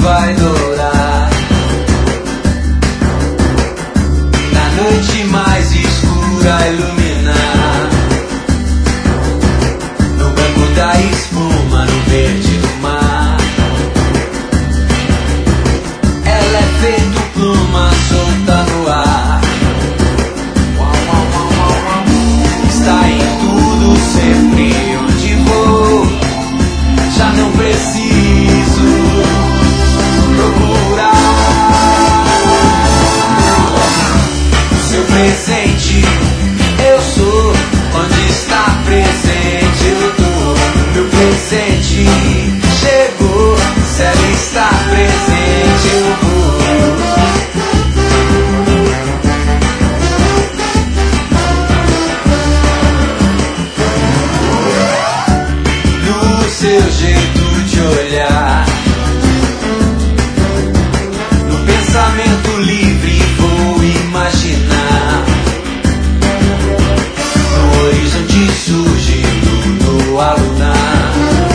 vai dourar. Na noite mais escura iluminar, no banco da espuma, no verde do mar. Ela é feito pluma solta no ar. Está em tudo, sempre onde vou. Já não preciso procurar. Seu presente eu sou, onde está presente eu tô. Meu presente chegou, se ela está presente eu vou. No seu jeito de olhar, no pensamento livre vou imaginar. No horizonte surgindo no alunar,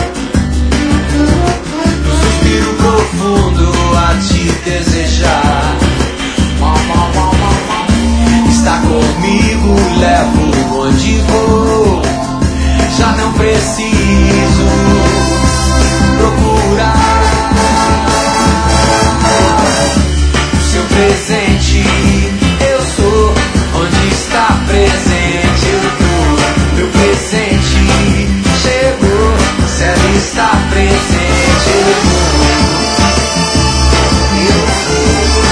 no suspiro profundo a te desejar. Está comigo, levo onde vou. Já não preciso procurar. O seu presente eu sou, onde está presente eu tô. Meu presente chegou, se ela está presente eu vou. Eu vou.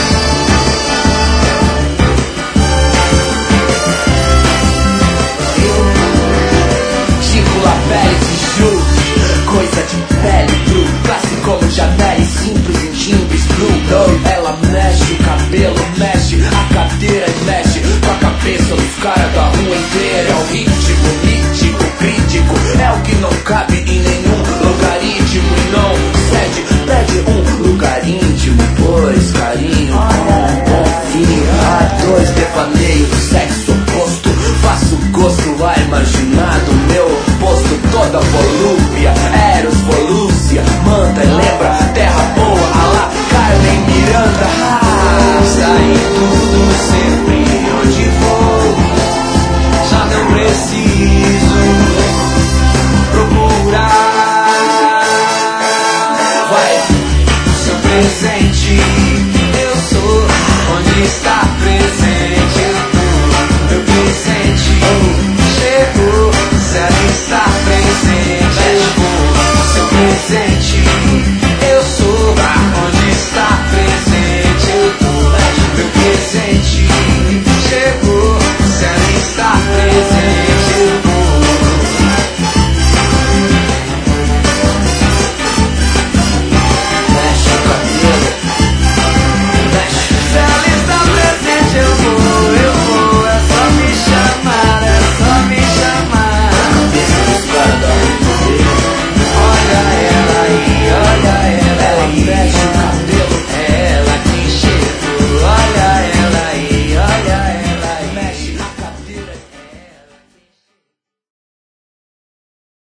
Coisa de pele blue, classe como Janelle, simples em timbres blue. Ela mexe o cabelo, mexe a cadeira e mexe com a cabeça dos caras da rua inteira. É o ritmo mítico, crítico, é o que não cabe em nenhum logaritmo. E não cede, pede um lugar íntimo, pois carinho com bom fim. A dois devaneio do sexo oposto, faço gosto a imaginar do meu oposto. Toda volúpia, Eros, volúcia, manda e lembra, terra boa, Alá, Carmen Miranda. Sai tudo sempre onde vou. Já não preciso procurar. Vai, o seu presente